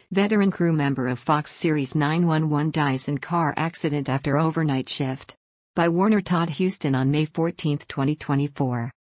Veteran crew member of Fox Series 911 dies in car accident after overnight shift. By Warner Todd Huston on May 14, 2024.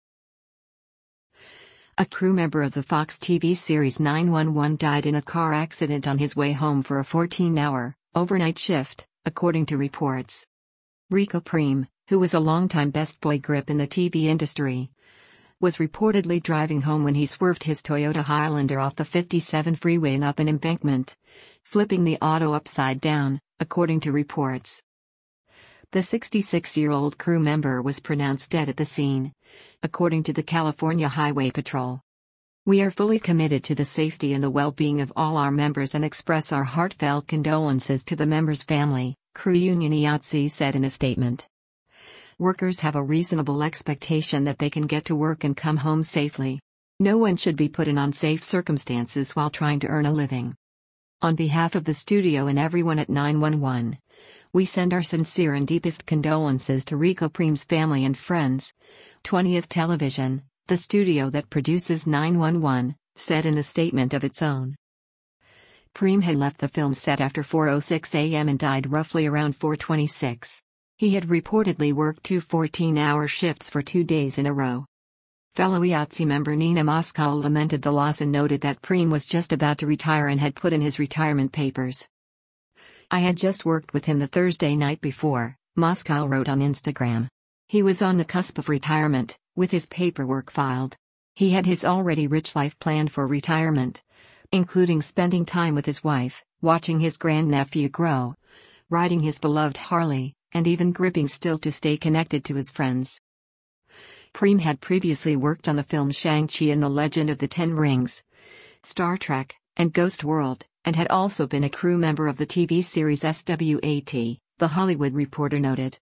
A crew member of the Fox TV series 911 died in a car accident on his way home for a 14-hour, overnight shift, according to reports. Rico Preem, who was a longtime best boy grip in the TV industry, was reportedly driving home when he swerved his Toyota Highlander off the 57 freeway and up an embankment, flipping the auto upside down, according to reports. The 66-year-old crew member was pronounced dead at the scene, according to the California Highway Patrol. "We are fully committed to the safety and the well-being of all our members and express our heartfelt condolences to the members' family," Crew Union IATSE said in a statement. "Workers have a reasonable expectation that they can get to work and come home safely. No one should be put in unsafe circumstances while trying to earn a living. On behalf of the studio and everyone at 911, we send our sincere and deepest condolences to Rico Preem's family and friends." 20th Television, the studio that produces 911, said in a statement of its own. Preem had left the film set after 4:06 a.m. and died roughly around 4:26. He had reportedly worked 2 14-hour shifts for 2 days in a row. Fellow IATSE member Nina Moscow lamented the loss and noted that Preem was just about to retire and had put in his retirement papers. "I had just worked with him the Thursday night before," Moscow wrote on Instagram. "He was on the cusp of retirement, with his paperwork filed. He had his already rich life planned for retirement, including spending time with his wife, watching his grandnephew grow, riding his beloved Harley, and even gripping still to stay connected to his friends." Preem had previously worked on the film Shang-Chi and the Legend of the Ten Rings, Star Trek, and Ghost World, and had also been a crew member of the TV series SWAT, The Hollywood Reporter noted.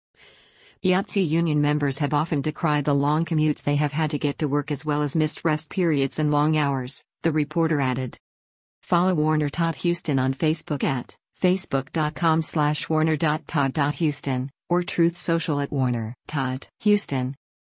IATSE union members have often decried the long commutes they have had to get to work as well as missed rest periods and long hours, the reporter added. Follow Warner Todd Huston on Facebook at facebook.com/warner.todd.huston, or Truth Social at Warner Todd Huston.